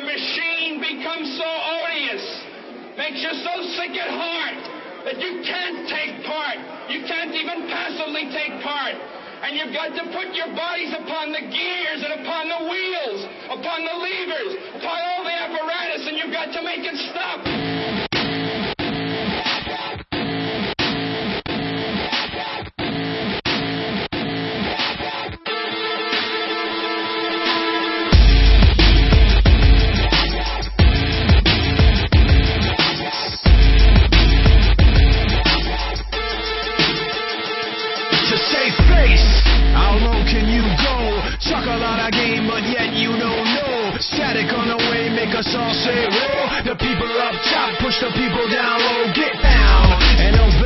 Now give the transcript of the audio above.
machine becomes so odious, makes you so sick at heart that you can't take part. You can't even passively take part. And you've got to put your bodies upon the gears and upon the wheels, upon the levers, upon all the apparatus, and you've got to make it stop. Talk a lot of game, but yet you don't know. Static on the way, make us all say, whoa. The people up top push the people down low. Get down, and